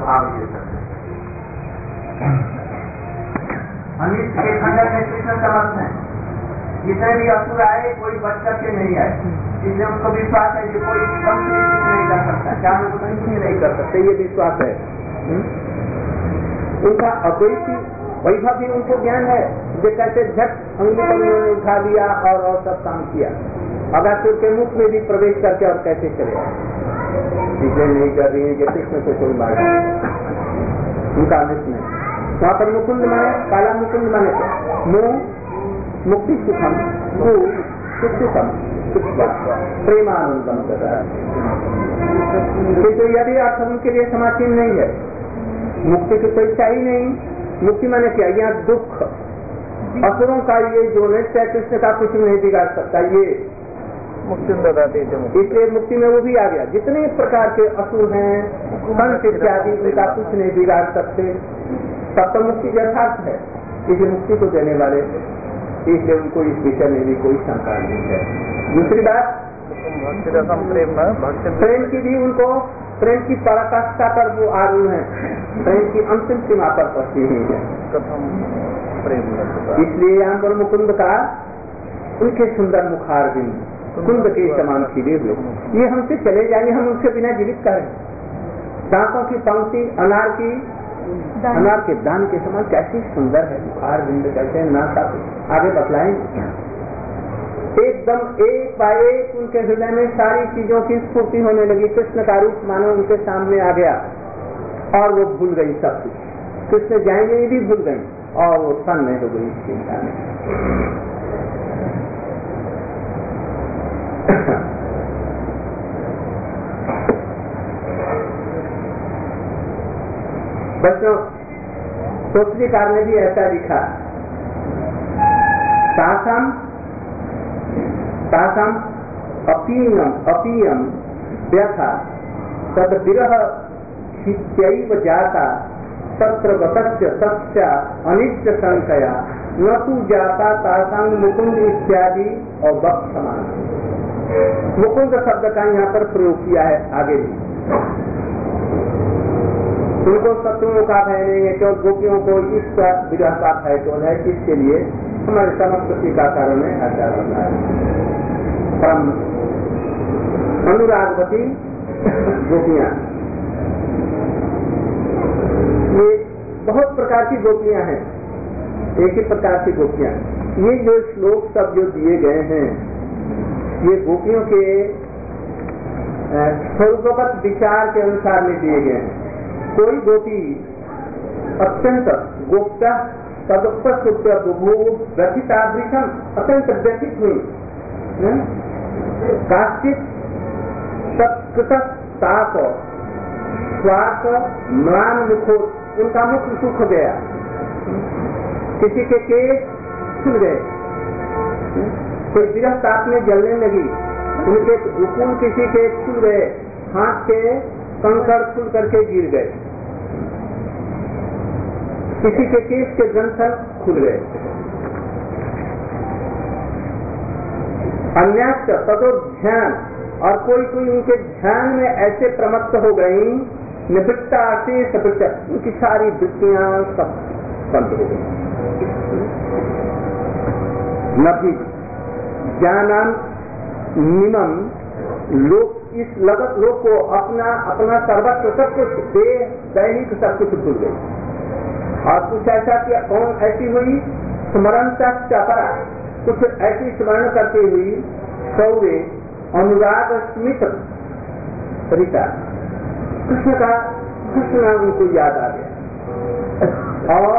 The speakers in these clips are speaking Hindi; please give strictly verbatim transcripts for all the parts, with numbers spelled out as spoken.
भाव ये सब अनिष्ट के खंडन में कृष्ण समर्थ है। जितने भी असुर आए कोई बच करके नहीं आए, इसलिए उनको विश्वास है कि कोई कम से कुछ नहीं कर सकता, क्या वो कुछ नहीं कर सकते, ये विश्वास है। उनका अद्वैती वैभव भी उनको ज्ञान है, जो कहते झट अंगुली पर उन्होंने उठा लिया और और सब काम किया। अगासुर के मुख में भी प्रवेश करके और कैसे चले चीजें नहीं कर रही है कि कृष्ण को कोई मार उनका अनिष्ट नहीं। वहाँ पर मुकुंद माने काला मुकुंद माने तो मुंह मुक्ति सुखम भू सुखम प्रेमानंदम किंतु यदि अर्थ उनके लिए समासीन नहीं है, मुक्ति की कोई इच्छा ही नहीं। मुक्ति माने क्या? यहाँ दुख असुरों का ये जो नृत्य है कृष्ण का कुछ नहीं बिगाड़ सकता, ये मुक्ति बताते हैं। इसलिए मुक्ति में वो भी आ गया। जितने प्रकार के असुर हैं संत इत्यादि उनका कुछ नहीं बिगाड़ सकते, तब तो मुक्ति यथार्थ है। इसलिए मुक्ति को देने वाले, इसलिए उनको इस विषय में भी कोई शंका नहीं है। दूसरी बात प्रेम प्रेम की भी उनको प्रेम की पराकाष्ठा पर वो आरूढ़ है, प्रेम की अंतिम सीमा पर पहुंची हुई है। इसलिए यहाँ पर मुकुंद का उनके सुंदर मुखार बिंद कुंद के समान खिले हुए, ये हमसे चले जाएंगे, हम उनके बिना जीवित करें। दांतों की पंक्ति अनार की अनार के दान के समान कैसी सुंदर है मुखार बिंद, कहते हैं ना था आगे बतलाएंगे। एकदम एक बाय एक उनके हृदय में सारी चीजों की स्फूर्ति होने लगी। कृष्ण का रूप मानो उनके सामने आ गया और वो भूल गई सब कुछ। कृष्ण जाएंगे ये भी भूल गई और वो तन्मय हो गई चिंता में। बच्चों सूत्रकार ने भी ऐसा लिखा, तासाम तासाम अपीयम अपीयम व्यथा तद विरह खित्यैव जाता तत्र गतस्य तस्य अनिष्ट संकया न तु जाता तासाम मुकुंद इत्यादि और वक्त समान। मुकुंद शब्द का यहाँ पर प्रयोग किया है आगे भी। उनको शत्रुओं का भय नहीं है, क्यों गोपियों को इस विरह का भय कौन है, किसके लिए? हमारे समस्त टीकाकारों ने ऐसा बताया। हम अनुरागवती गोपियां, ये बहुत प्रकार की गोपियां हैं, एक ही प्रकार की गोपियां। ये जो श्लोक सब जो दिए गए हैं ये गोपियों के स्वरूपगत विचार के अनुसार में दिए गए हैं। कोई गोपी अत्यंत गोप्ता तदुपस्थित व्यथितादृशम अत्यंत व्यथित हुई, काश्चित सत्कृत ताप स्वार्थ म्लान मुखो, उनका मुख सूख गया, किसी के केस खुल गए, कोई विरह ताप में जलने लगी, उनके रुकुन किसी के खुल गए, हाथ के कंकड़ खुल करके गिर गए, किसी के केस के ग्रंथन खुल गए। अन्यास्त तदो ध्यान, और कोई कोई उनके ध्यान में ऐसे प्रमत्त हो गई, निवृत्ता से सवृत्ता, उनकी सारी वृत्तियां सब बंद हो गई। नभी ज्ञानान निमम लोक, इस लगत लोक को अपना अपना सर्वस्व सब कुछ देह दैनिक सब कुछ भूल गई। और कुछ ऐसा कि कौन ऐसी हुई स्मरण चपरा, कुछ ऐसी स्मरण करती हुई सौर्य अनुराग स्मित रीता, कृष्ण का कृष्ण उनको याद आ गया। और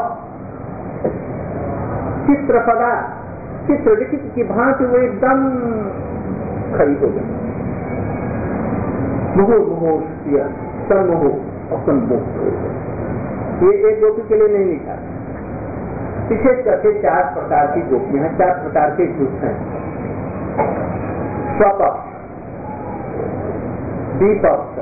चित्रपदा, चित्र लिखित की भांति वो एकदम खड़ी हो गई। मोह मोह सन्मोह असन्मुक्त हो गए। ये एक गोपी के लिए नहीं लिखा, विशेष करके चार प्रकार की गोपियां हैं, चार प्रकार के झूठ हैं। स्वपक्ष, विपक्ष,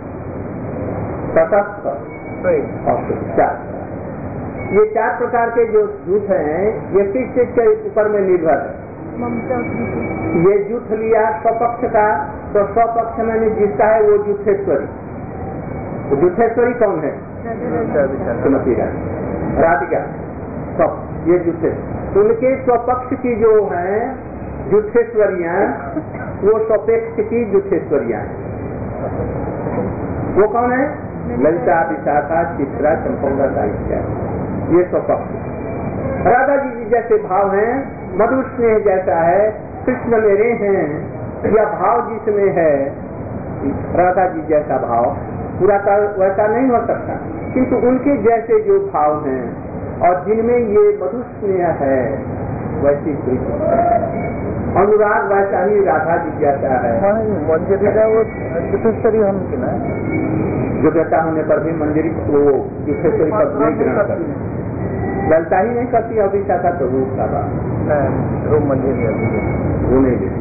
तटस्थ और चार। ये चार प्रकार के जो झूठ हैं ये किस चीज के ऊपर में निर्भर है? ये झूठ लिया स्वपक्ष का, तो स्वपक्ष में जिसका है वो झूठेश्वरी। तो झूठेश्वरी कौन है? श्रीमती राधिका सब ये जुटे, उनके स्वपक्ष की जो हैं जुठेश्वरियां, वो स्वपेक्ष की जुठेश्वरियां हैं। वो कौन है? ललिता, विशाखा, चित्रा, चंपौला, साहित्या, ये स्वपक्ष। राधा जी जैसे भाव हैं, मधुर स्नेह जैसा है, कृष्ण मेरे हैं, या भाव जिसमें है राधा जी जैसा भाव पूरा का वैसा नहीं हो सकता, किंतु उनके जैसे जो भाव हैं और जिनमें ये मधुर स्नेह है वैसी अनुराग वैसा ही राधा जी जैसा है। योग्यता होने पर भी मंजरी वो दूसरे पद नहीं ग्रहण करती, ललता ही नहीं करती, अभी चाहता तो रूप का वो नहीं देती।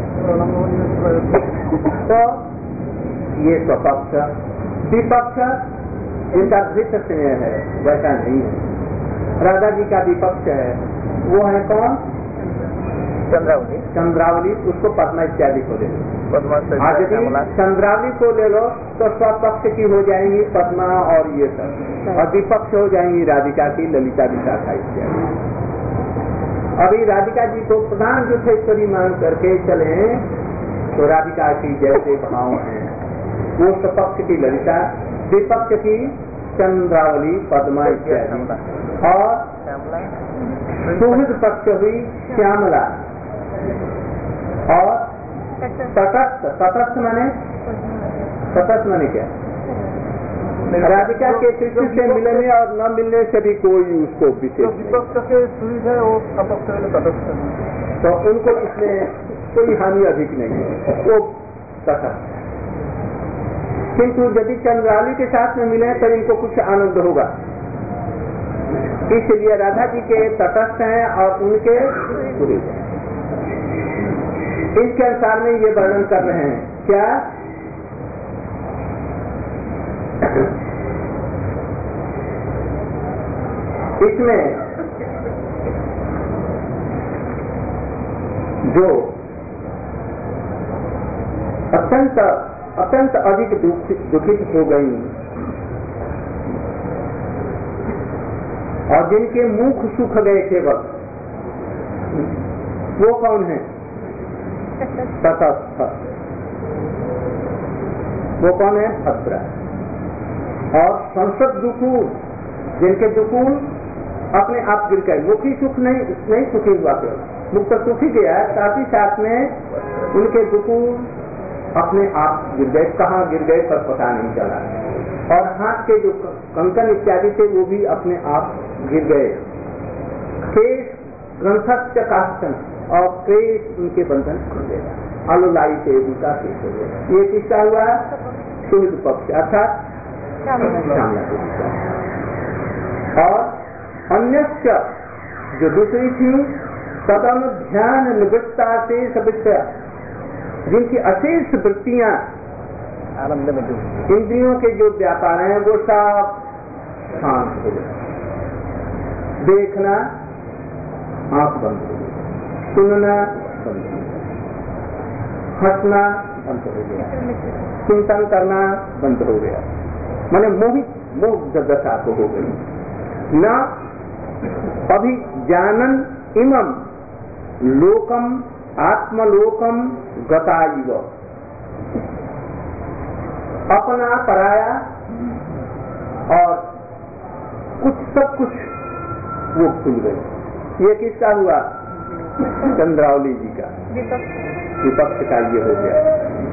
तो ये स्वपक्ष, विपक्ष जिनका धृत स्नेह है वैसा नहीं है। राधा जी का विपक्ष है, वो है कौन? चंद्रावली। चंद्रावली, उसको पद्मा इत्यादि को ले लो। आज यदि चंद्रावली को ले लो तो स्वपक्ष की हो जाएंगी पद्मा और ये सब, और विपक्ष हो जाएंगी राधिका की ललिता, विशाखा इत्यादि। अभी राधिका जी को प्रधान जुठेश्वरी मान करके चले तो राधिका की जैसे भाव हैं वो स्वपक्ष की ललिता, विपक्ष की चंद्रावली, पद्मा इत्यादि, और सुहृद पक्ष हुई श्यामला, और तटस्थ, तटस्थ माने तटस्थ माने क्या? राधिका के कृष्ण से मिलने और न मिलने से भी कोई उसको विशेष तो उनको इसमें कोई हानि अधिक नहीं है, वो तटस्थ। किंतु यदि चंद्रावली के साथ में मिले तो इनको कुछ आनंद होगा, इसलिए राधा जी के तटस्थ हैं और उनके पूरे। इसके अनुसार में ये वर्णन कर रहे हैं क्या? इसमें जो अत्यंत अत्यंत अधिक दुखित हो गई और जिनके मुख सूख गए केवल, वो कौन है? तटस्थ। वो कौन है? भद्रा। और संसद दुकूल, जिनके दुकूल अपने आप गिर गए, मुखी सुख नहीं नहीं सुखी हुआ, केवल मुख तो सुखी गया, साथ ही साथ में उनके दुकूल अपने आप गिर गए। कहाँ गिर गए पर पता नहीं चला, और हाथ के जो कंकन इत्यादि थे वो भी अपने आप गिर गए। केश ग्रंथस्य काष्ठन, और केश उनके बंधन खुल गया, अनुलाई से उनका केश हो गया। ये किसका हुआ? सुहृद पक्ष अर्थात श्यामला के विषय। और अन्यस्य जो दूसरी थी सदम ध्यान निवृत्ता से सवित्या, जिनकी अशेष वृत्तियां आनंद में डूबी, इंद्रियों के जो व्यापार हैं वो सब शांत हो गए। देखना आंख बंद हो गई, सुनना बंद हो गया, हंसना बंद हो गया, चिंतन करना बंद हो गया, माने मोहित मोह दशा को हो गई। न अभी जानन इमम लोकम आत्मलोकम गताइव, अपना पराया और कुछ सब कुछ वो भूल गए। ये किसका हुआ? चंद्रावली जी का, विपक्ष का ये हो गया।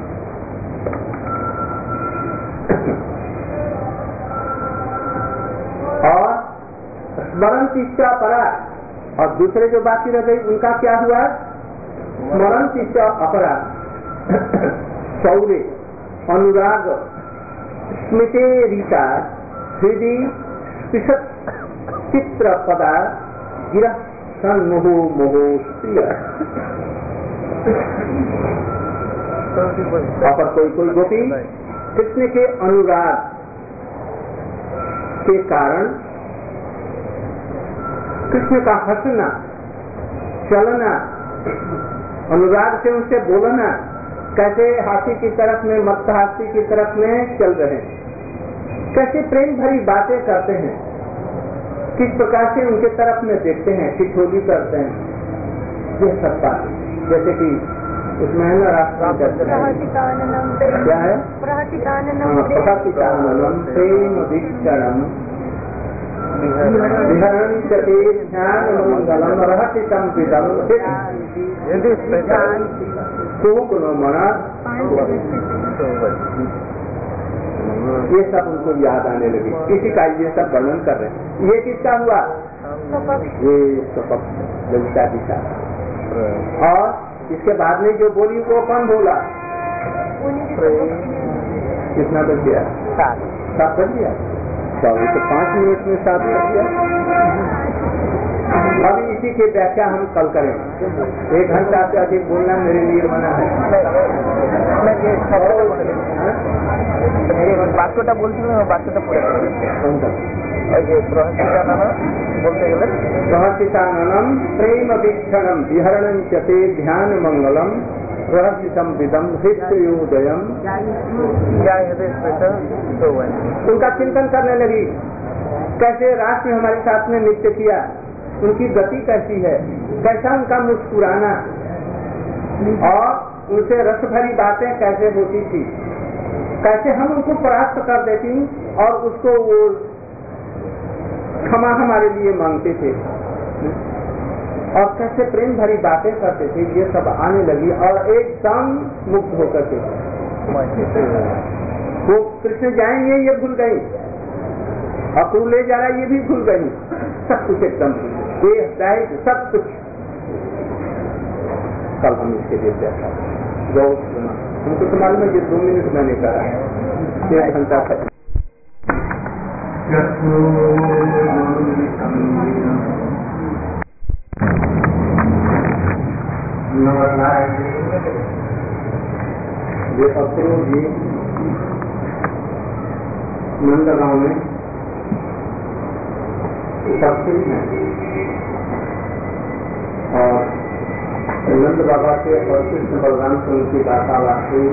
और स्मरण इच्छा परा, और दूसरे जो बाकी रह गई उनका क्या हुआ? स्मरण इच्छा अपरा, शौर्य, अनुराग, स्मृति रीता, हृदय स्पृशत चित्र पदा गिरा सन मोहो मोहो स्त्रिय। अपर कोई कोई गोपी कृष्ण के अनुराग के कारण, कृष्ण का हंसना, चलना, अनुराग से उनसे बोलना, कैसे हाथी की तरफ में मत्स्य हाथी की तरफ में चल रहे हैं, कैसे प्रेम भरी बातें करते हैं, किस प्रकार से उनके तरफ में देखते हैं, ठिठोली करते हैं, ये सब बात। जैसे कि उसमें है ना राष्ट्र क्या है, प्रहतिकाननम प्रेम वीक्षणम विहरणं चते ध्यानमंगलम रहतितं पिदं सुकुनो मना। ये सब उनको याद आने लगी, किसी का ये सब वर्णन कर रहे हैं। ये किसका हुआ, ये स्वपक्ष ललिता जी का। और इसके बाद में जो बोली वो कौन बोला, कितना बज गया, सात बज गया, चौबीस तो पांच मिनट में सात बज गया। अभी इसी की व्याख्या हम कल करें, एक घंटा से अधिक बोलना मेरे लिए मना है। বাক্যটা বলছিল না, বাক্যটা পড়ে ওই যে প্রহসিতানম বলতে গেলে প্রহসিতানম প্রেম वीक्षणम विहरणं चते ध्यान मंगलम रहस्यम विदम हृदयोदयम। उनका चिंतन करने लगी, कैसे राष्ट्र में हमारे साथ में नृत्य किया, उनकी गति कैसी है, कैसा उनका मुस्कुराना, और उनसे रस भरी बातें कैसे होती थी, कैसे हम उनको परास्त कर देती और उसको वो क्षमा हमारे लिए मांगते थे, और कैसे प्रेम भरी बातें करते थे। ये सब आने लगी और एकदम मुक्त होकर के वो कृष्ण जाएंगे ये भूल गई, अक्रू ले जा रहा ये भी भूल गई, सब कुछ एकदम ये सब कुछ। कल हम इसके लिए देखा गौ सुना, हमको तो मालूम है ये दो मिनट मैंने कहा है, एक घंटा तक। ये अक्रू जी नंदगांव में उपस्थित हैं और नंद बाबा के और कृष्ण बलराम से उनकी वार्तालाप हुई,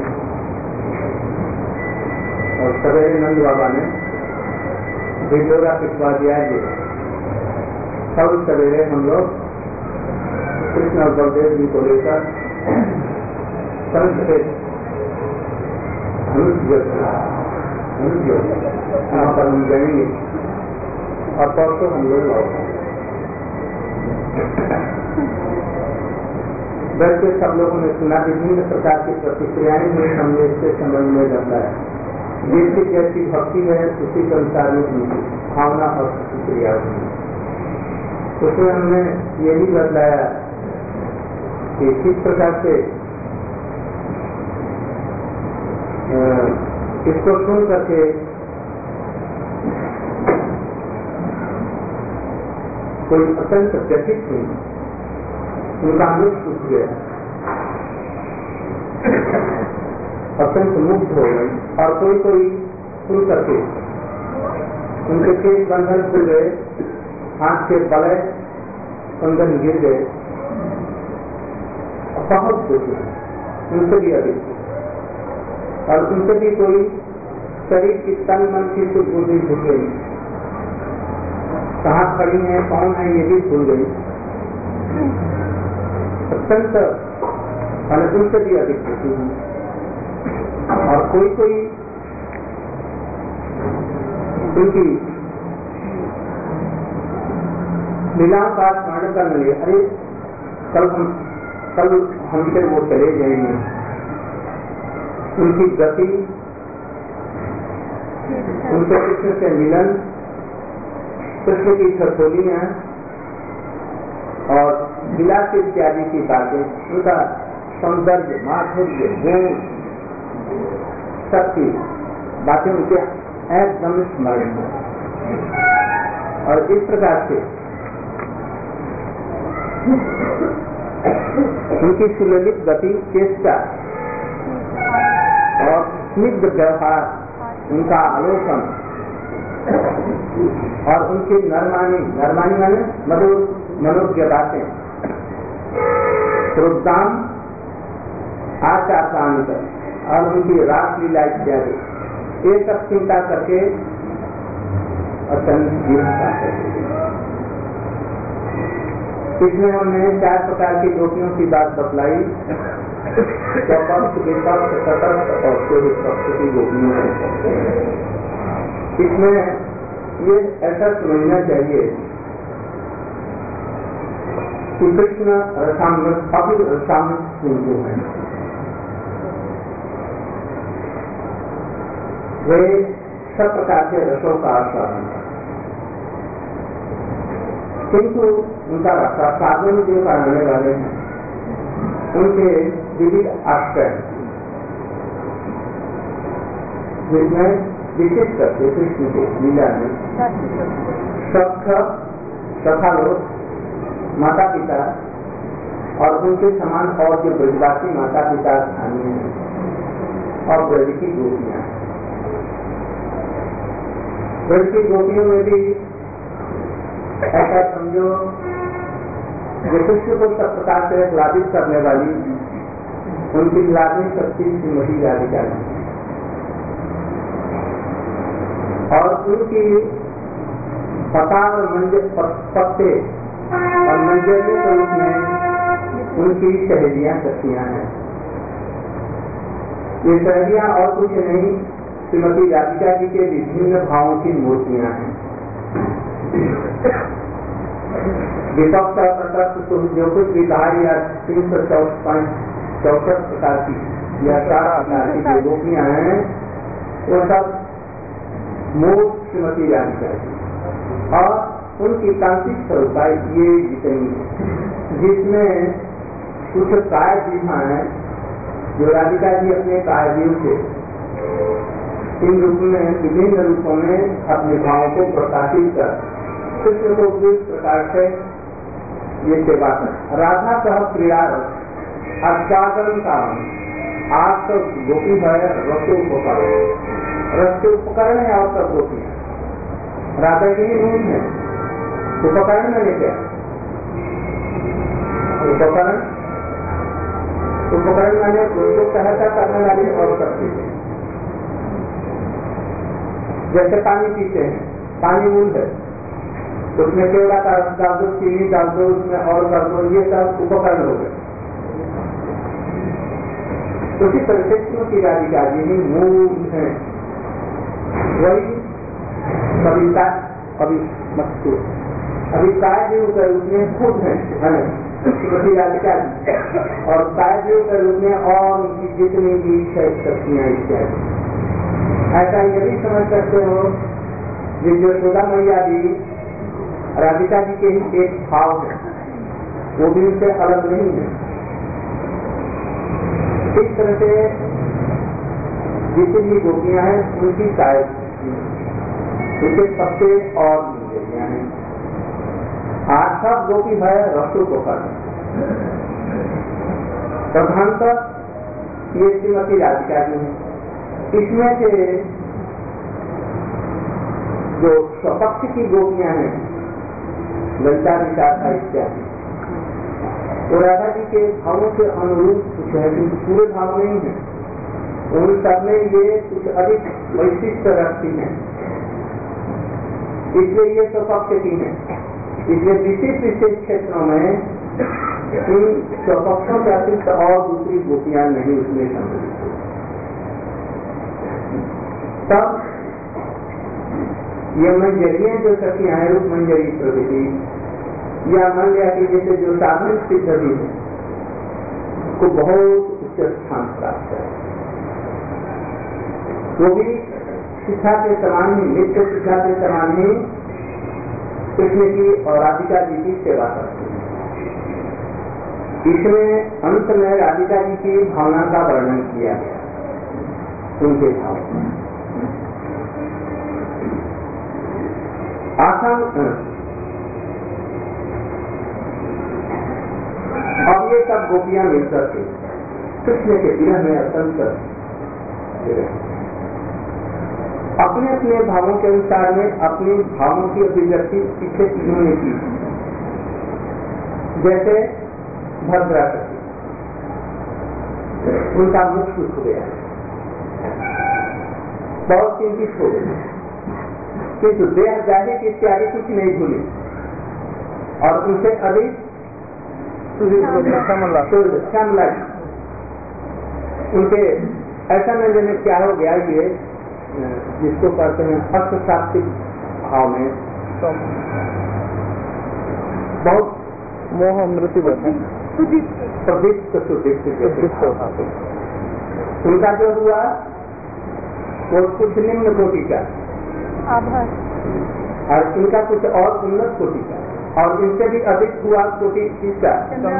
और सवेरे नंद बाबा ने भिडोरा पिछवा दिया। ये सब सवेरे हम लोग कृष्ण और बलदेव जी को लेकर संत के यहाँ पर हम जाएंगे और परसों हम लोग लौटेंगे। वैसे सब लोगों ने सुना, विभिन्न प्रकार की प्रतिक्रियाएं हुई, हमने इससे समझ में जाता है जिसकी जैसी भक्ति है उसी के अनुसार में उनकी भावना और प्रतिक्रिया हुई। उसमें हमने यही बतलाया कि किस प्रकार से इसको सुन करके कोई अत्यंत व्यथित हुई, उनका मुक्त उठ गया, अत्यंत मुक्त हो गई। और कोई कोई सुन करके उनके केस बंधन खुल गए, हाथ के बड़े बंधन गिर गए, बहुत दुखी, उनसे भी अधिक, और उनसे भी कोई शरीर की तन मन की कुछ बुद्धि भूल गई, कहाँ खड़ी है कौन है ये भी भूल गई, अत्यंत अनुकूल से भी अधिक दुखी हूँ। और कोई कोई उनकी लीलाओं का स्मरण करने लगे, अरे कल हम कल हमसे वो चले जाएंगे, उनकी गति, उनके कृष्ण से मिलन, कृष्ण की ठठोलियां और विलास इत्यादि की बातें, उनका सौंदर्य, माधुर्य, गुण, शक्ति बातें उनके एकदम स्मरण में। और इस प्रकार से उनकी सुललित गति, चेष्टा और स्निग्ध व्यवहार, उनका आलोचन और उनकी नरमानी, नरमानी माने मधुर मनोज्ञ बातें, श्रोताम आचार और उनकी रासलीला इत्यादि, ये सब चिंता करके अत्यंत जीवन पाते हैं। इसमें हमने चार प्रकार की गोपियों की बात बतलाई। स्वपक्ष, विपक्ष, तटस्थ और सूर्य पक्ष की गोपियों है। इसमें ये ऐसा समझना चाहिए कि कृष्ण रसामृत अभी रसामृत सिंधु है। वे सब प्रकार के रसों का आस्वादन है, किंतु उनका रसास्वादन जो करने वाले हैं उनके विविध आश्रय, जिसमें विशिष्ट करके कृष्ण के लीला में सख्त सखालोक, माता पिता और उनके समान और जो ब्रजवासी माता पिता स्थानीय हैं और ब्रज की गोपियां। ब्रज की गोपियों में भी ऐसा समझो जो कृष्ण को सब प्रकार से लाभित करने वाली उनकी लाभनी शक्ति श्रीमती राधिका जी और उनकी पता और मंजर पत्ते और मंजरी के रूप में उनकी सहेलियां सखियां हैं। ये सहेलियां और कुछ नहीं, श्रीमती राधिका जी के विभिन्न भावों की मूर्तियां हैं। विपक्ष और तटस्थ जो कुछ भी कहा या तीन सौ चौसठ प्रकार की या चार प्रकार की जो गोपियां हैं वो सब मूल श्रीमती राधिका जी और उनकी तांत्रिक स्वरूपा ये जितनी जिसमें कुछ काय जीवा है जो राधिका जी अपने काय जीव से इन रूप में विभिन्न रूपों में अपने भावों को प्रकाशित कर कृष्ण को इस प्रकार से ये सेवा कर। राधा कह क्रिया आस्वादन का आप तो गोपी है रसो उपकरण, रस के उपकरण है और सब गोपी है। राधा की ही मूल है। उपकरण मैंने क्या उपकरण उपकरण मैंने उनको सहायता करने वाली और करती है। जैसे पानी पीते हैं, पानी मूल है, उसमें केवड़ा का रस डाल दो, चीनी डाल दो, उसमें और कर दो, ये सब उपकरण हो गए। उसी तरह से श्रीमती राधिका जी ही मूल है। वही कविता कवि मस्तूर अभी कायदेव के रूप में खुद है श्रीमती राधिका जी और कायदेव के रूप में और उनकी जितनी भी शक्तियां इत्यादि। ऐसा ये भी समझ सकते हो जो यशोदा मैया भी राधिका जी के ही एक भाव है, वो भी उनसे अलग नहीं है। इस तरह से जितनी भी गोपियां हैं उनकी शायद उनके पत्ते और मंजरियां हैं। आज सब गोपी है रसों को कर प्रधानतः ये श्रीमती राधिका जी है। इसमें से जो स्वपक्ष की गोपियां हैं ललिता विशाखा इत्यादि तो राधा जी के भावों के अनुरूप कुछ है, क्योंकि पूरे भाव नहीं है। उन सब में ये कुछ अधिक वैशिष्ट रखती हैं, इसलिए ये स्वपक्ष की है। इसलिए विशेष विशेष क्षेत्रों में इन स्वपक्षों के अतिरिक्त और दूसरी गोपियां नहीं उसमें सम्मिलित। तब ये मंजरियां जो सखियां हैं रूप मंजरी प्रवृत्ति या मान लिया कि जैसे जो साधन सिद्ध भी है को बहुत उच्च स्थान प्राप्त है। वो भी शिक्षा के समान ही नित्य शिक्षा के समान ही कृष्ण की और राधिका जी की सेवा करते हैं। इसमें अंत में राधिका जी की भावना का वर्णन किया गया, उनके भाव आसान। अब ये सब गोपियां मिलकर के कृष्ण के विरह में अत्यंत अपने अपने भावों के अनुसार में अपने भावों की अभिव्यक्ति पीछे तीनों ने की। जैसे भद्रा उनका मुख सूख गया, बहुत चिंतित हो गए, किंतु देह जाहिक इत्यादि कुछ नहीं भूले और उनसे अधिक श्यामला उनके ऐसा नहीं में क्या हो गया, ये जिसको कहते हैं अर्थशास्त्रिक भाव में बहुत मोह मृत्यु प्रदीप्त सुदीप्त उनका जो हुआ वो कुछ निम्न कोटि का और इनका कुछ और उन्नत कोटि का और इनसे भी अधिक हुआ कोटि किसका,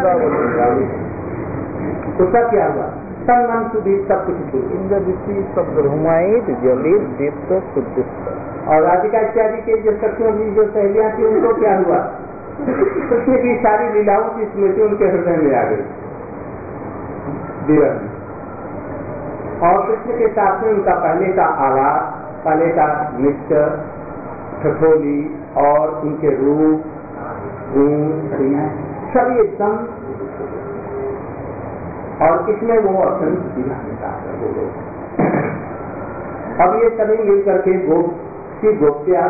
उसका क्या हुआ तन मन सुदीप सब कुछ और राधिका इत्यादि के जो सखियों की जो सहेलियां थी उनको क्या हुआ, कृष्ण की सारी लीलाओं की स्मृति उनके हृदय में आ गई विरह। और कृष्ण के साथ में उनका पहले का आवाज, पहले का नृत्य, ठठोली और उनके रूप गुण सभी एकदम, और इसमें वो अत्यंत दीवानता है। अब ये सभी मिलकर के गोप की गोप्या,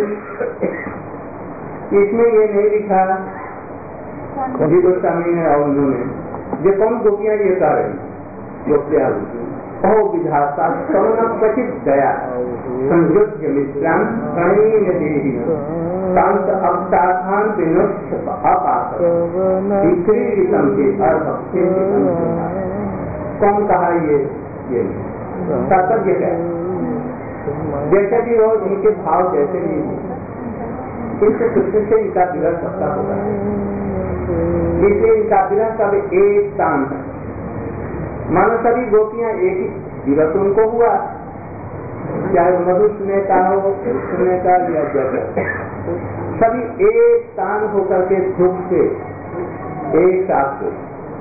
इसमें ये नहीं लिखा जी गोस्वामी ने और उन्होंने ये कौन गोपियां ये कर रही गोप्या अहो विधाता करुणा क्वचित दया संयुक्त मित्रान प्रणयन देहि शांत अवसाधान विनोद अपास विक्रीतम के अर्थ कौन कहा ये ये तात्पर्य है जैसे भी हो इनके भाव जैसे भी इनसे कृष्ण से इनका विरह सबका होगा, इसलिए इनका विरह सब एक शांत है। मानो सभी गोपियां एक ही विरह तो उनको हुआ, चाहे मधुष्य का हो कृष्ण का या जगत, सभी एक शांत होकर के दुख से एक साथ हो।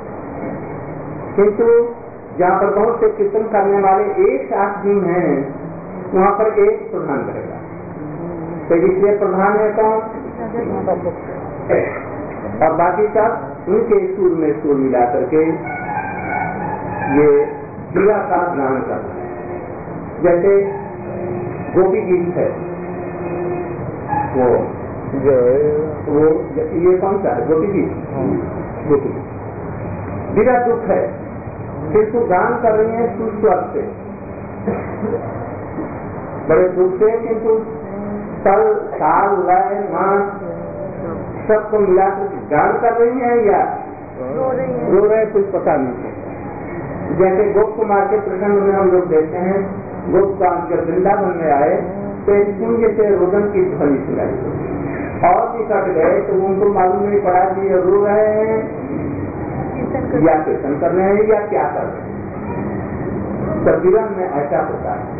किंतु जहाँ पर बहुत से कीर्तन करने वाले एक साथ भी हैं वहाँ पर एक प्रधान रहेगा, तो इसलिए प्रधान है कौन, और बाकी सब उनके सुर में सुर मिला करके ये क्रिया का ग्रहण करना है। जैसे गोपी गीत है वो वो ये कौन सा है गोपी गीत, गोपी विरा दुख है किंतु गान कर रही है सुस्वर से बड़े दुख से, किंतु तल ताल लय मान सबको मिलाकर गान कर रही है या रो रहे कुछ पता नहीं है। जैसे गोप कुमार के प्रसंग में हम लोग देखते हैं, गोप कुमार जब वृंदावन में आए तो एक कुंज से रोदन की ध्वनि सुनाई और भी कट गए तो उनको मालूम नहीं पड़ा कि ये रो रहे हैं या कीर्तन कर रहे हैं या क्या कर रहे हैं। सजीवन में ऐसा होता है,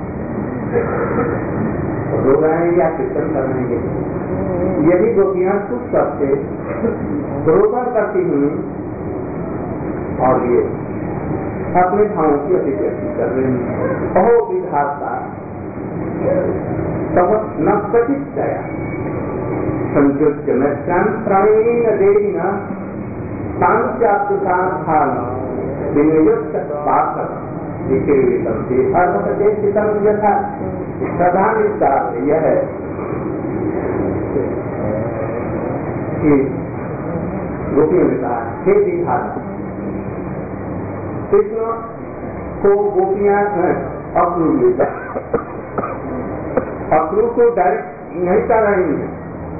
रो रहे हैं या कीर्तन कर रहे हैं। यदि गोपियां सुख करते रोदन करती हुई और ये अपने भावों की अभिव्यक्ति कर रही हैं। अहो विधाता तब न प्रतिष्ठया संयुक्त में प्राणीन देना सांख्यात्मकान विनियुक्त पात्र यथा प्रधान इसका यह है कि गोपियों ने कहा हे विधाता, कृष्ण को गोपियां अक्रू लेता, अक्रू को डायरेक्ट नहीं कर रही है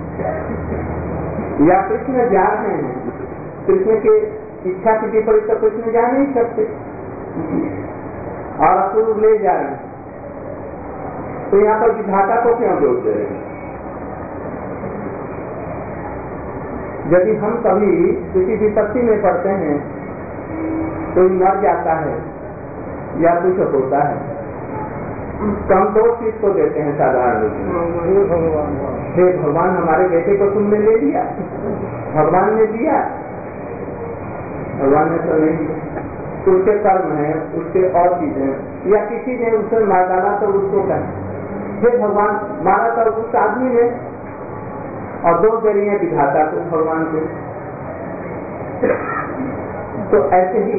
या कृष्ण जा रहे हैं, कृष्ण के इच्छा के विपरीत तो कृष्ण जा नहीं सकते और अक्रू ले जा रहे हैं, तो यहाँ पर विधाता को क्यों दोष दे रहे हैं। यदि हम कभी किसी विपत्ति में पड़ते हैं, कोई मर जाता है या कुछ होता है, तो हम दो चीज को देते हैं साधारण रूप में, हे भगवान हमारे बेटे को तुमने ले लिया, भगवान ने दिया, भगवान ने तो नहीं दिया, उसके कर्म है, उसके और चीजें, या किसी ने उसे मार डाला तो उसको कहें हे भगवान मारा तो उस आदमी ने, और दो दे रही है विधाता को भगवान को। तो ऐसे ही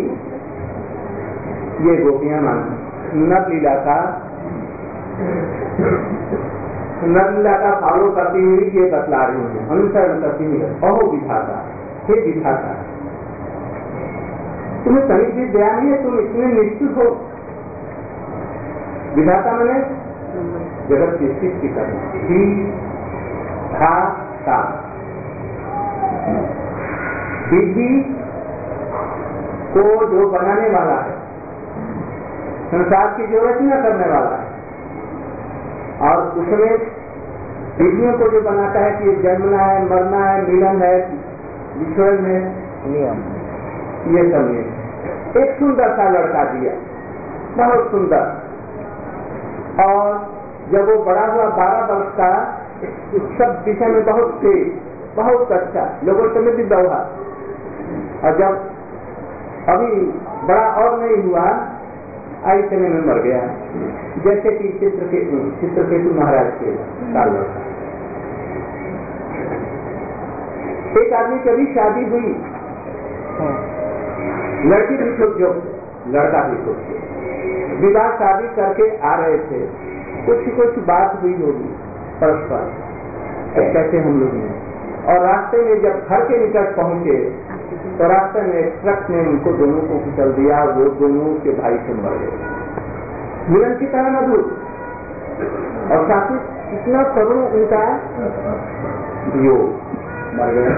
ये गोपियां मान नव लीला का नरलीला का फॉलो करती हुई ये बतला रही है, अनुसरण करती हुई। अहो विधाता, हे विधाता, तुम्हें तनिक भी दया नहीं है, तुम इतने निश्चित हो। विधाता मैंने जगत की सृष्टि करना, विधाता विधि को जो बनाने वाला है, संसार की जो रचना करने वाला है, और उसमें विधियों को जो बनाता है कि जन्मना है, मरना है, मिलन है, विछोड़न है, नियम, ये सब नियम। एक सुंदर सा लड़का दिया, बहुत सुंदर, और जब वो बड़ा हुआ बारह वर्ष का, सब विषय में बहुत तेज, बहुत अच्छा, लोगों से भी दौड़ा, और जब अभी बड़ा और नहीं हुआ, आई समय में मर गया, जैसे कि चित्रकेतु चित्रकेतु महाराज के साल में। एक आदमी की अभी शादी हुई, लड़की भी छोट जो लड़का भी छोट, विवाह शादी करके आ रहे थे, कुछ कुछ बात हुई होगी परस्पर, कैसे हम लोग हैं। और रास्ते में जब घर के निकट पहुंचे तो रास्ते में एक ट्रक ने उनको दोनों को कुचल दिया, वो दोनों के भाई से मर गए। मिलन की तरह मधुर, और साथी इतना करुण उनका योग, मर गए।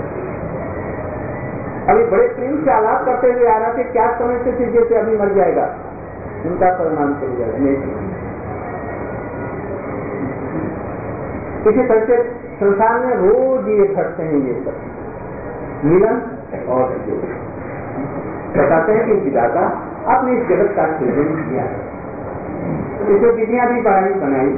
अभी बड़े प्रेम से आलाप करते हुए आ रहा थे, क्या समझते थे जैसे अभी मर जाएगा, उनका परिणाम चल जाएगा। नहीं, किसी तरह से संसार में रोज ये घटते हैं, ये सब मिलन और योग। बताते हैं कि विधाता आपने इस जगत का सृजन किया है, इसे विधियां भी बनाई बनाई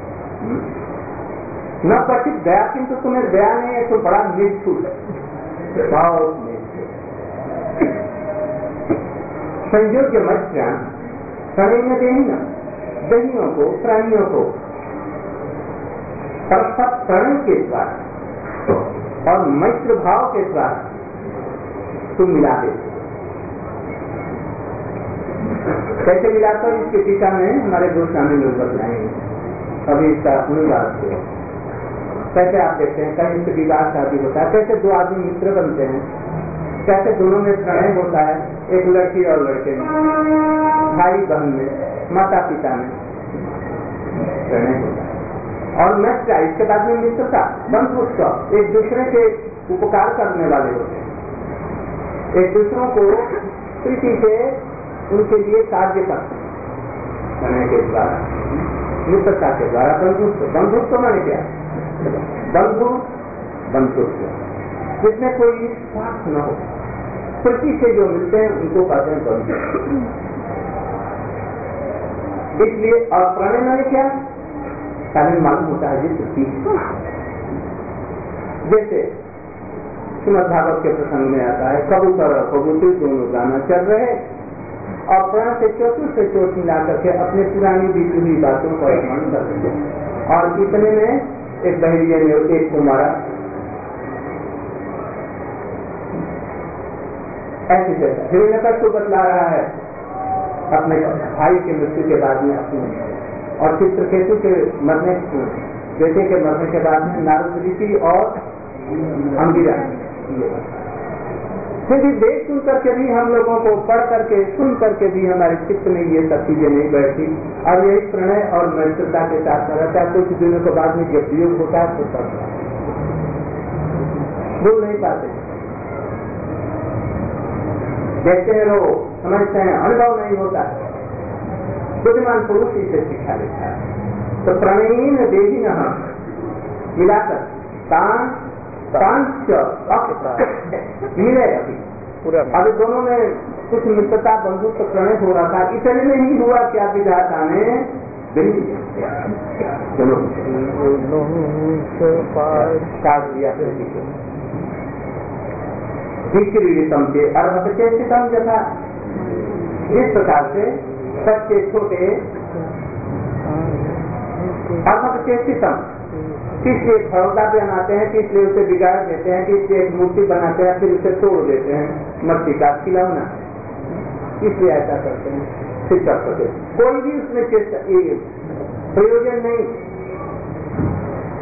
न पठित दया, किंतु तुम्हें दया नहीं है तो बड़ा निष्ठुर, बहुत निष्ठुर। संयोग्य मत्स्या शरीर देही न दहियों को, प्राणियों को परस्पर प्रणय के द्वारा और मैत्र भाव के द्वारा तुम मिला देते। कैसे मिलाकर इसके टीका में हमारे दो स्वामी लोग बताएंगे, अभी इसका अनुवाद किया। कैसे आप देखते हैं, कहीं से विवाह शादी होता है, कैसे दो आदमी मित्र बनते हैं, कैसे दोनों में प्रणय होता है, एक लड़की और लड़के में, भाई बहन में, माता पिता में प्रणय होता है। और मित्र, इसके बाद में मित्रता, बंधुत्व, एक दूसरे के उपकार करने वाले होते हैं, एक दूसरों को प्रीति से उनके लिए कार्य करने के द्वारा, मित्रता के द्वारा। बंधुत्व, बंधुत्व माने क्या? बंधु बंधुत्व जिसमें कोई स्वार्थ न हो, प्रीति से जो मिलते हैं उनको कहते हैं बंधु। इसलिए और प्रणय माने क्या? कारण मालूम होता है जिस जैसे श्रीमद् भागवत के प्रसंग में आता है, कबूतर और कबूतर दोनों गाना चल रहे, और प्राण से चोट से चोट मिला करके अपने पुरानी बीती हुई बातों को स्मरण कर रहे, और इतने में एक बहरिया ने एक को मारा। ऐसी जैसा हिरण्यकश्यप को बतला रहा है अपने भाई के मृत्यु के बाद में अपने, और चित्रकेतु के मरने, बेटे के मरने के बाद में नारद ऋषि और अंगिरा। फिर भी देख सुन करके भी हम लोगों को पढ़ करके सुन करके भी हमारे चित्त में ये सब चीजें नहीं बैठती, और यही प्रणय और मैत्रता के साथ रहता है। कुछ दिनों के बाद में जब वियोग होता है तो सब भूल नहीं पाते, देखते हैं लोग, समझते हैं, अनुभव नहीं होता है। बुद्धिमान पुरुष इसे शिक्षा देता है। तो प्रणयीन देवी न मिलाकर तान पांच मिले अभी अभी दोनों में कुछ मित्रता बंधुत्व प्रणय हो रहा था। इतने में ही हुआ क्या विधाता ने काट दिया विक्रीतम के अर्भक चेष्टितम जथा। इस प्रकार से सबके छोटे अर्भक चेष्टितम, किसलिए भरोसा बनाते हैं, किसलिए उसे बिगाड़ देते हैं, किसलिए एक मूर्ति बनाते हैं फिर उसे तोड़ देते हैं, मट्टी का खिलौना, इसलिए ऐसा करते हैं। फिर कर सकते कोई भी उसमें प्रयोजन नहीं,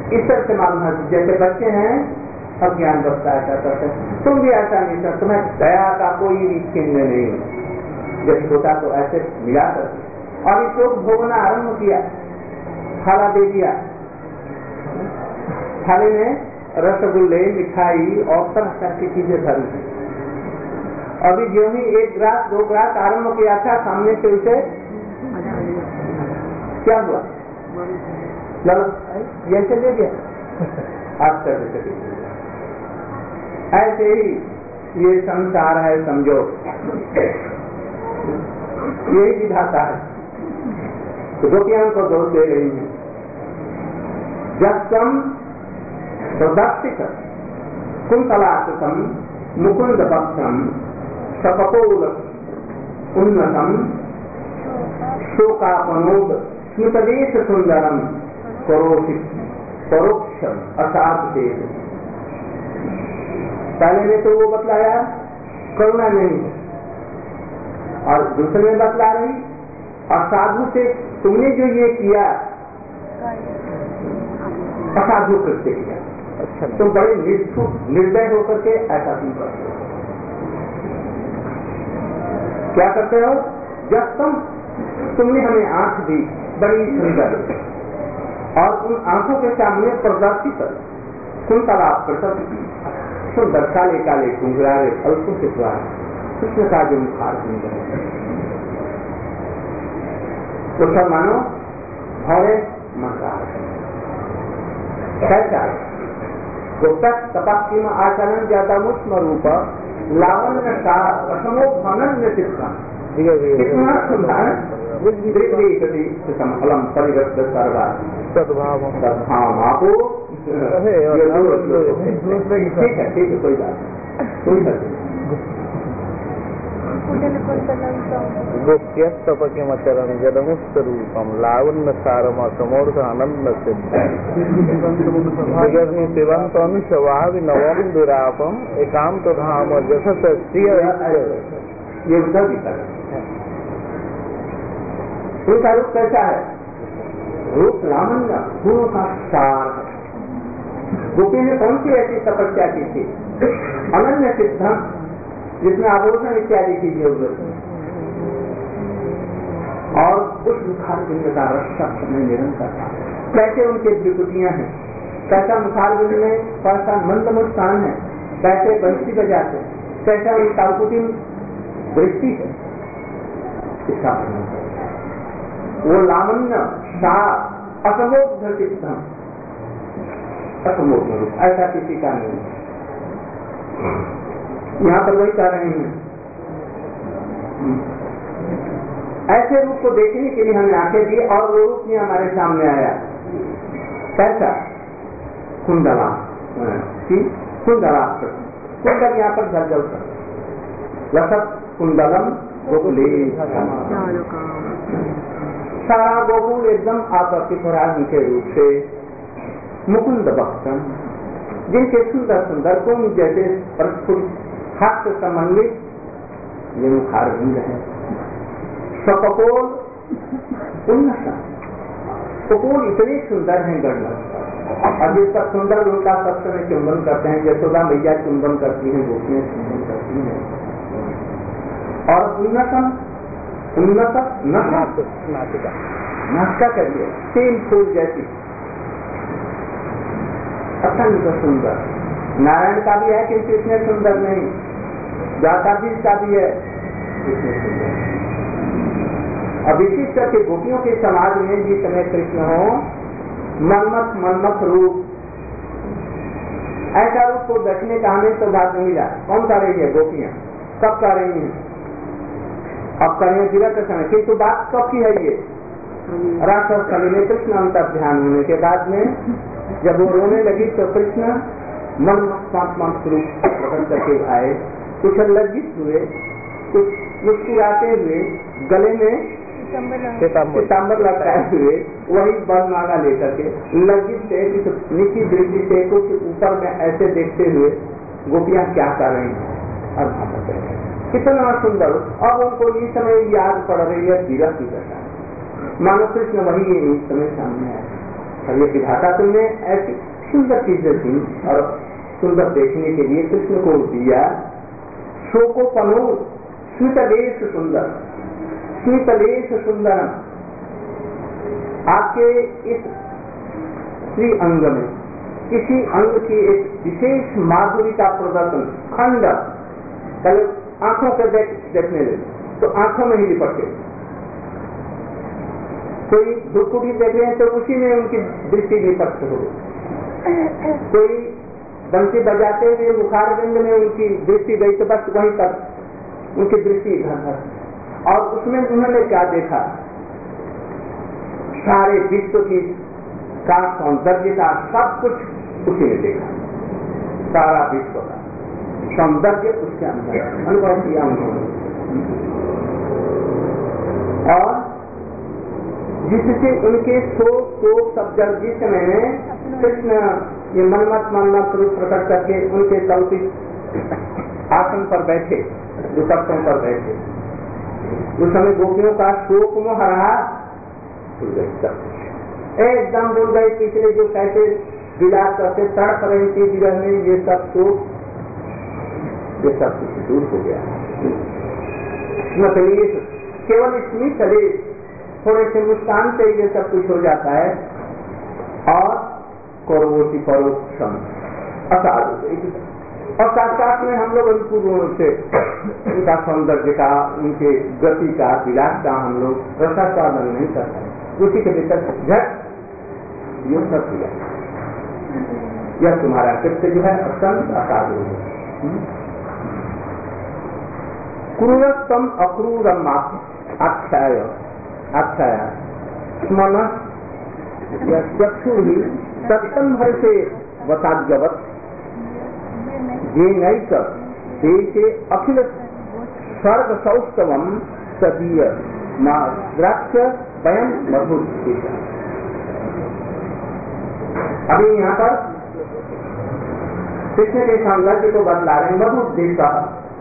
इस तरह से मालूम है जैसे बच्चे हैं अज्ञान बचता ऐसा करते हैं, तुम भी ऐसा नहीं कर, तुम्हें दया का कोई भी चिन्ह नहीं। जब छोटा तो ऐसे मिला कर और इसको भोगना आरंभ किया, थाला दे दिया, थाले में रसगुल्ले मिठाई और तरह तरह की चीजें भरी। अभी जो ही एक ग्रास दो ग्रास आरंभ किया था, सामने से उसे क्या हुआ, ये चले गया आश्चर्य से। ऐसे ही ये संसार है, समझो यही विधाता है। तो गोपियां को दोष दे रही है, जब तुम प्रदर्शित कुंतलाकृतम मुकुंद भक्तम सपकोल उन्नतम शोकापनोद स्मितदेश सुंदरम करोषि परोक्ष असाध देश। पहले ने तो वो बतलाया करुणा नहीं है, और दूसरे में बतला रही असाधु से तुमने जो ये किया असाधु कृत्य किया। अच्छा, तुम बड़े निष्ठुर निर्दय होकर के ऐसा तुम करते हो। क्या करते हो? जब तुम तुमने हमें आंख दी बड़ी सुंदर, और उन आंखों के सामने प्रदर्शित कुंतला प्रसन्न सुंदर काले काले घुंघरारे फलकों के द्वारा कृष्ण का जो मुखार सुंदर है, तो सब मानो भौरे मकार कैसा गुप्तक तपस्म आचरण ज्यादा मुष्म रूप लावण्य का असमोधनन्य चित्ता कितना सुंदर फलम परिवर्त सर्वा सद्भाव सद्भाव आपो। ठीक है ठीक है, कोई बात कोई बात गोप्यस्तपकिमचरम जलमुस्तरूपम लावण्य सारम समोर्ध आनंद सिद्धि शिवंतम शवावि नवम दुरापम एकांत धाम जस ये उधर भी कर। उनका रूप कैसा है? रूप लावण्य गुणों का सार है। गोपी ने कौन सी ऐसी तपस्या की थी? अनन्य सिद्धम, जिसमें आभूषण इत्यादि की जरूरत है, और उस मुखार बिंद का रक्षा में निरंतर था। कैसे उनके विभूतियां हैं, कैसा मुखार बिंद में कैसा मंद मुस्कान है, कैसे बंसी बजाते, कैसा उनका कुटिल दृष्टि है, इसका वो लावण्य सार असमोघ सिद्धम, असमोघ रूप ऐसा किसी का नहीं। यहाँ पर वही कह रहे हैं, ऐसे रूप को देखने के लिए हमने आंखें दी और वो रूप ही हमारे सामने आया। कैसा? कुंडला कुंडला कुंडल यहाँ पर झलझल कर लसत कुंडलम गोकुले, सारा गोकुल एकदम आकर्षित हो रहा उनके रूप से। मुकुंद भक्तम, जिनके सुंदर सुंदर गुण जैसे प्रस्फुट हाथ से समन्वित ये मुखार बिंद है। सपकोल उन्नत, सपोल इतने सुंदर हैं गणना। अब इसका सुंदर उनका सब समय चुंबन करते हैं, यशोदा मैया चुंबन करती हैं, गोपियां चुंबन करती हैं। और उन्नतम उन्नत नाटिका नाटका करिए, तीन फूल जैसी अत्यंत सुंदर। नारायण का भी है किंतु इतने सुंदर नहीं, द्वारकाधीश का भी है इतने सुंदर। अब इसी तरह के गोपियों के समाज में जिस समय कृष्ण हो मनमथ मनमथ रूप, ऐसा रूप को देखने का हमें तो बात नहीं मिला। कौन कर रही है? गोपियां कब कर रही हैं? अब कर रही है विरत समय, किंतु बात कब की है? ये रात और कवि में कृष्ण अंतर ध्यान होने के बाद में जब वो रोने लगी तो कृष्ण मनमथ रूप प्रकट करके आए। कुछ लज्जित हुए, कुछ मुस्कुराते हुए, गले में सितंबर लटकाए हुए, वही बरमाला लेकर के लज्जित से नीची दृष्टि से कुछ ऊपर में ऐसे देखते हुए गोपियां क्या कर रही हैं और कितना सुंदर। अब उनको इस समय याद पड़ रही है विरह की कथा, मानो कृष्ण वही इस समय सामने आए। और ये विधाता तुमने ऐसी सुंदर चीजें थी और सुंदर देखने के लिए कृष्ण को दिया। शोकोपनो स्मितलेश सुंदर, स्मितलेश सुंदर, आपके इस श्री अंग में किसी अंग की एक विशेष माधुरी का प्रदर्शन, खंड कल आंखों से देख, देखने लगे तो आंखों में ही लिपटे, कोई भुरकुटी देख रहे हैं तो उसी में उनकी दृष्टि निपट हो गई, कोई बंसी बजाते हुए मुखारबिंद में उनकी दृष्टि गई तो बस वहीं तक उनकी दृष्टि इधर है। और उसमें उन्होंने क्या देखा, सारे विश्व की का सौंदर्य का सब कुछ उसी ने देखा, सारा विश्व का सौंदर्य उसके अंदर अनुभव किया उन्होंने। और जिससे उनके शोक शोक सब जल जिसमें कृष्ण ये मनमत मनमत रूप प्रकट करके उनके कल्पित आसन पर बैठे, दुपट्टों पर बैठे, उस समय गोपियों का शोक मोह रहा एकदम डूब गए। पिछले जो कैसे विलास करते तड़प रही थी विरह में, ये सब शोक ये सब कुछ दूर हो गया। मतलब केवल स्मित चले थोड़े से मुस्कान से ये सब कुछ हो जाता है। और कौरवोटी परोक्षम असाधु, और साथ साथ में हम लोग अनुकूल से उनका सौंदर्य का, उनके गति का, विलास का हम लोग रसास्वादन नहीं करते, उसी के भीतर झट ये सब किया। यह तुम्हारा कृत्य जो है अत्यंत असाधु है। क्रूरतम अक्रूरम आख्याय आख्याय मन चक्षु ही सत्तम भर से वसाद्यवत ये नैक देशे अखिल स्वर्ग सौष्ठवम सदीय द्राक्ष वयम मधुर। अभी यहाँ पर कृष्ण के सौंदर्य को बदला रहे मधुर देश का।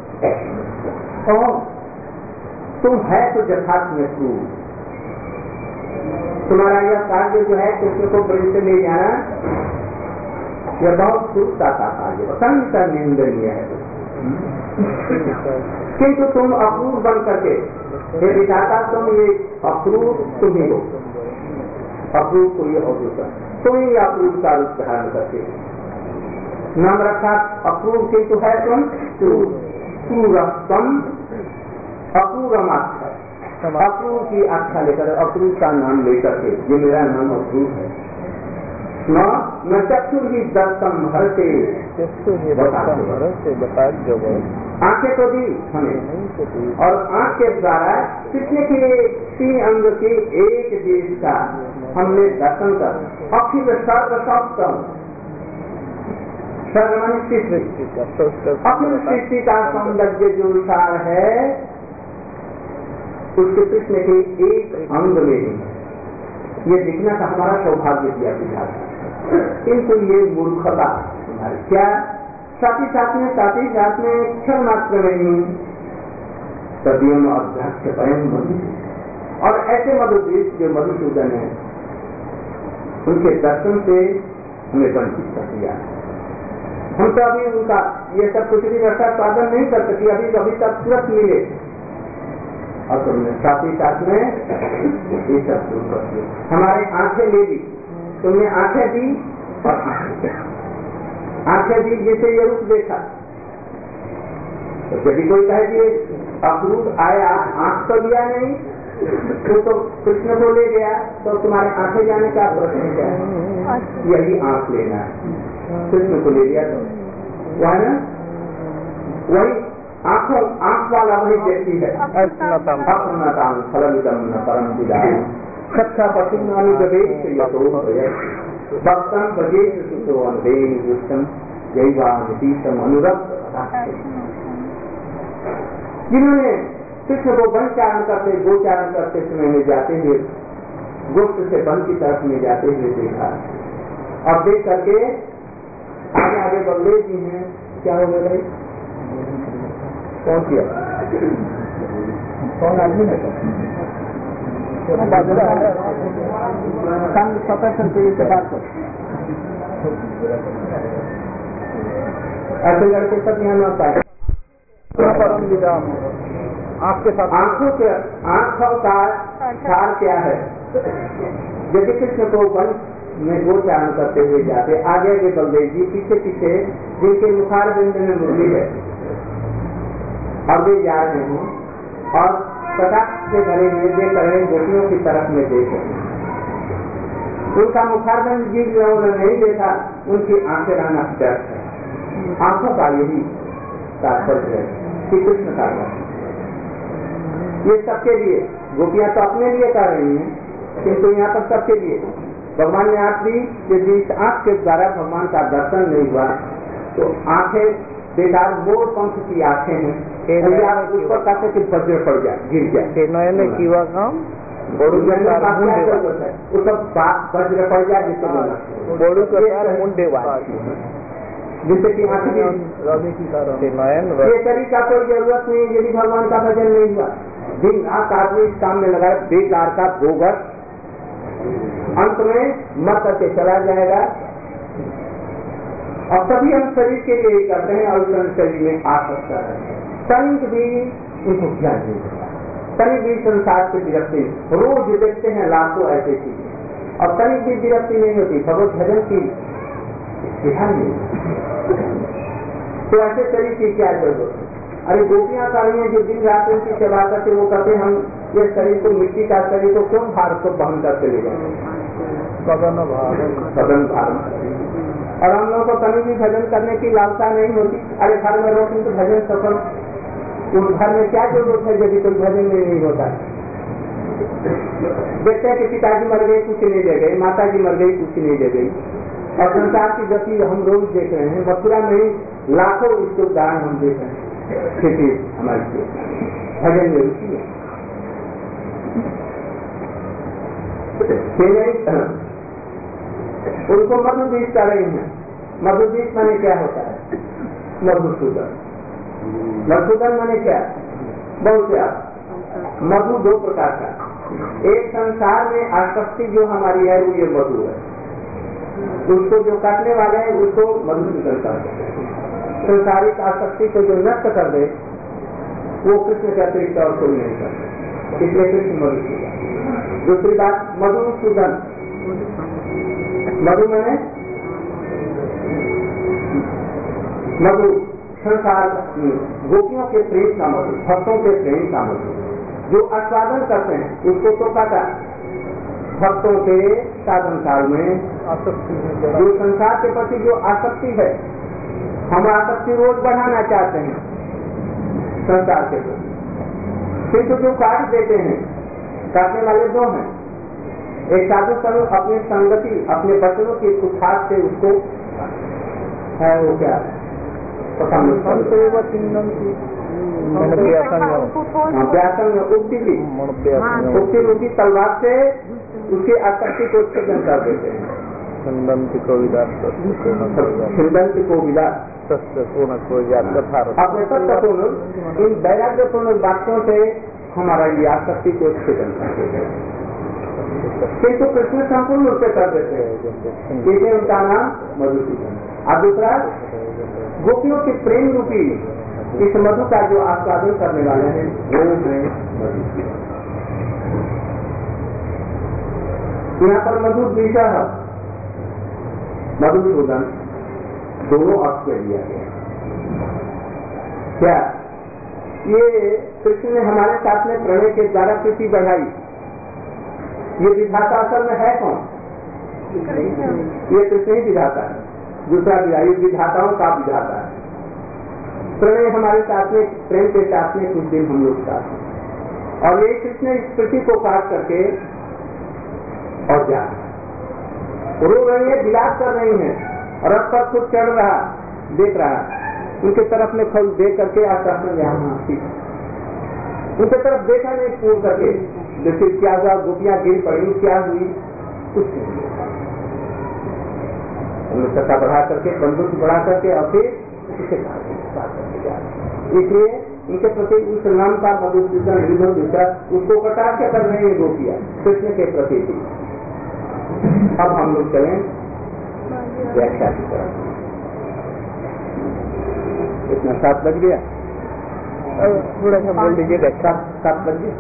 तुम है तो यथार्थ में तू, तुम्हारा यह कार्य जो है कृष्ण को ब्रज से ले जाना, यह बहुत सुखता का कार्य, अत्यंत निंदनीय है। किंतु तुम अक्रूर बन करके ये विधाता, तुम ये अक्रूर तुम ही हो, अक्रूर को ये अवधूत तुम ही अक्रूर का रूप धारण करके नाम रखा अक्रूर, किंतु है तुम क्रूरम अक्रूरमाख्या, अक्रूर की आख्या लेकर, अक्रूर का नाम लेकर के ये मेरा नाम अक्रूर है। न चक्षु ही दर्शन भर से बता जो आंखें तो दी हमें, और आंख के द्वारा कृष्ण के तीन अंग के एक देश का हमने दर्शन कर अखिल सर्व सौष्ठव, सर्वमानी सृष्टि, अखिल सृष्टि का सौंदर्य जो सार है उसके कृष्ण के एक अंग में ये दिखना का हमारा सौभाग्य दिया विधाता। किंतु ये मूर्खता हमारी क्या, साथ ही साथ में साथ ही साथ में क्षण मात्र नहीं सदियों अध्यक्ष स्वयं मधु, और ऐसे मधुदेश जो मधुसूदन है उनके दर्शन से हमें वंचित कर दिया। हम तो अभी उनका ये सब कुछ भी रसा स्वादन नहीं कर सके, अभी अभी तक तुरंत मिले, और तुमने साथ ही साथ में ये सब शुरू कर दिया। हमारे आंखें ले दी तुमने, आंखें दी और आंखें दी जैसे ये रूप देखा। तो यदि कोई कहे कि अक्रूर आया आंख तो लिया नहीं, तो, तो कृष्ण को ले गया, तो तुम्हारे आंखें जाने का प्रश्न क्या है? यही आंख लेना है, कृष्ण को ले लिया तो वह ना वही आंखों आंख वाला वही व्यक्ति है। अपनताम फलविदम न परम विदाम कक्षा पशुनानुगवेश भक्तम भजेश सुतो अनुदेशम जैवानीतम अनुरक्त। जिन्होंने कृष्ण को वनचारण करते गोचारण करते समय में जाते हुए गुप्त से वन की तरफ में जाते हुए देखा, अब देख करके आगे आगे बल्ले जी हैं, क्या हो गए कौन किया कौन आदमी है सामने स्वतंत्र तरीके से बात करो। ऐसे लड़के सब यहाँ न पाए। परम विधान आपके साथ आंखों के आंखों का सार क्या है? यदि कृष्ण को वंश में गोचारण करते हुए जाते, आगे आगे बलदेव जी, पीछे पीछे जिनके मुखार बिंद में मुरली है और वे जा रहे हों और कटाक्ष से भरे हुए देख रहे गोपियों की तरफ में देख रहे, उनका मुखारबंद जिन लोगों ने नहीं देखा उनकी आंखें रहना व्यर्थ है। आंखों का यही तात्पर्य है कि कृष्ण का ये सबके लिए, गोपियां तो अपने लिए कर रही हैं, किंतु यहाँ पर सबके लिए भगवान ने आंख दी। यदि इस आंख के द्वारा भगवान का दर्शन नहीं हुआ तो आंखें बेकार मोर पंख की आंखें हैं, उस पर कहते कि वज्र पड़ जाए, गिर जाए। नयने किवा काम बोड़ू है वो सब वज्र पड़ जाए, जिससे बोड़ू सरकार मुंडे जिससे कि ये शरीर का कोई जरूरत नहीं। यदि भगवान का भजन नहीं हुआ, दिन रात आदमी इस काम में लगाए, बेकार का बोगस, अंत में मर करके चला जाएगा। और तभी हम शरीर के लिए ही करते हैं और शरीर में आ सकता है। तनिक भी उनको ज्ञान नहीं होता, तनिक भी संसार से विरक्ति, रोज देखते हैं लाखों ऐसे चीजें और तनिक भी विरक्ति नहीं होती, भगवत भजन की ध्यान नहीं। तो ऐसे शरीर की क्या जरूरत है? अरे गोपियां सारी हैं जो दिन रात उनकी सेवा करते, वो कहते हम ये शरीर को, मिट्टी का शरीर को क्यों भारत को बहन करके ले जाए, सदन भार सदन भार। और हम लोगों को कभी भी भजन करने की लालसा नहीं होती। अरे घर में रोटी तो भजन सफल, उस घर में क्या जरूरत है यदि कोई भजन में नहीं होता? देखते हैं कि पिताजी मर गए, कुछ नहीं ले गए, माता जी मर गई, कुछ नहीं ले गई। और संसार की गति हम रोज देख रहे हैं, मथुरा में लाखों इसके उदाहरण हम देख रहे हैं। स्थिति हमारी भजन में रुचि है, उनको मधुदीप कर रही है। मधुदीप माने क्या होता है? मधुसूदन। मधुसूदन माने क्या? बहुत प्यार। मधु दो प्रकार का, एक संसार में आसक्ति जो हमारी है वो ये मधु है, उसको जो काटने वाले हैं उसको मधुसूदन कहते हैं। संसारिक आसक्ति को जो नष्ट कर दे वो कृष्ण के अतिरिक्त और कोई नहीं करता, इसलिए कृष्ण मधुसूदन। दूसरी बात मधुसूदन, मधु मैंने मधु संसार, गोपियों के प्रेम का मधु, भक्तों के प्रेम का मधु जो आस्वादन करते हैं उसको तो काटा। भक्तों के साधन काल में आसक्ति, जो संसार के प्रति जो आसक्ति है, हम आसक्ति रोज बढ़ाना चाहते हैं संसार के प्रति, किंतु जो काट देते हैं, काटने वाले दो हैं। एक साधु संग अपनी संगति, अपने बचनों की कुठार से उसको है वो क्या व्यासन उक्ति रूपी तलवार से उसकी आसक्ति को छेदन कर देते हैं। अपने सत्यपूर्ण इन वैराग्यपूर्ण बातों से हमारा ये आसक्ति को छेदन कर देते हैं, किंतु कृष्ण संपूर्ण रूप से कर देते हैं, इसलिए उनका नाम मधुसूदन। और दूसरा गोपियों के प्रेम रूपी इस मधु का जो आस्वादन करने वाले हैं वो है मधुसूदन। यहाँ पर मधु द्विशा मधुसूदन दोनों अर्थ में लिया गया। क्या ये कृष्ण ने हमारे साथ में प्रणय के द्वारा प्रीति बढ़ाई? ये विधाता असल में है कौन? ये कृष्ण ही विधाता है, दूसरा विधाता, ये विधाताओं का विधाता है। प्रणय हमारे साथ में, प्रेम के साथ में कुछ दिन हम लोग साथ हैं, और ये कृष्ण इस पृथ्वी को काट करके और जा रो रही है, विलास कर रही है, रथ पर खुद चढ़ रहा, देख रहा, उनके तरफ में खुद देख करके आश्वासन यहाँ उनके तरफ देखा नहीं पूर्ण करके, लेकिन क्या हुआ? गोपियां गिर पड़ी, क्या हुई? कुछ नहीं। उन्हें सत्ता बढ़ा करके, बंदूक बढ़ा करके और फिर उसे इसलिए उनके प्रति उस नाम का मधुसूदन विधो दूसरा उसको कटा के कर रहे हैं गोपियां कृष्ण के प्रति। अब हम लोग चलें व्याख्या की तरफ। इतना सात बज गया, थोड़ा सा बोल दीजिए व्याख्या। सात बज गए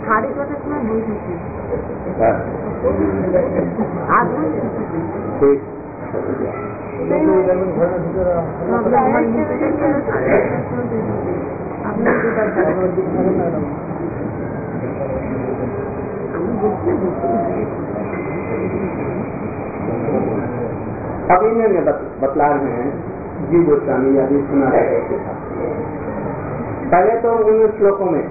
ठीक। अब इन्हें बतला रहे हैं जीव गोस्वामी या सुना रहे के साथ। पहले तो उन श्लोकों में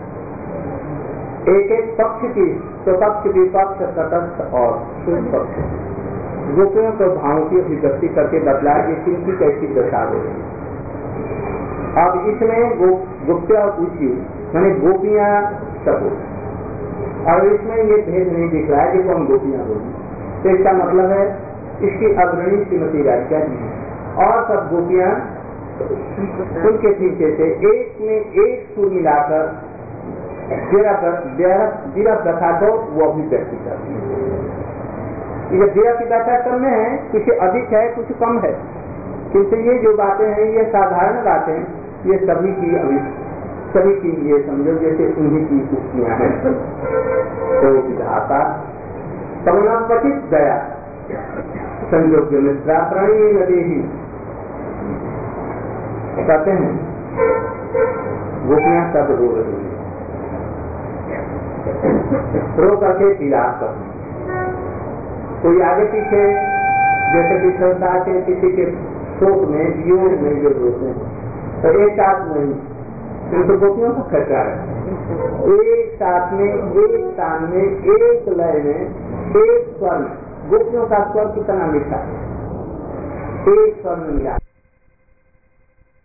एक एक पक्ष की स्वपक्ष, विपक्ष, तटस्थ और शुद्ध पक्ष गोपियों को भाव की अभिव्यक्ति करके बतलाया कि किनकी कैसी दशा हो रही। अब इसमें गो, गुप्त्या ऊंची मैंने गोपियां सब, और इसमें ये भेद नहीं दिख रहा है कि कौन गोपियां होगी। तो इसका मतलब है इसकी अग्रणी श्रीमती राधिका जी और सब गोपियां उनके पीछे से एक में एक सुर मिलाकर विरह प्रथा को वो अभिव्यक्ति करती है। ये विरह की व्याख्या करने हैं, कुछ अधिक है कुछ कम है, किंतु ये जो बातें हैं ये साधारण बातें, ये सभी की अभी सभी की ये समझो जैसे उन्हीं की कुश्तियां हैं। तो विधाता पतित दया संयोग मित्रा प्राणी नदी ही कहते हैं गोपियां सब रो रही है, रो करके विलाप करते हैं। कोई आगे पीछे जैसे कि संसार के किसी के शोक में वियोग में जो रोते हैं, तो एक साथ नहीं, किंतु गोपियों का खर्चा है एक साथ में, एक तान में, एक लय में, एक स्वर में। गोपियों का स्वर कितना मीठा, एक स्वर में मिला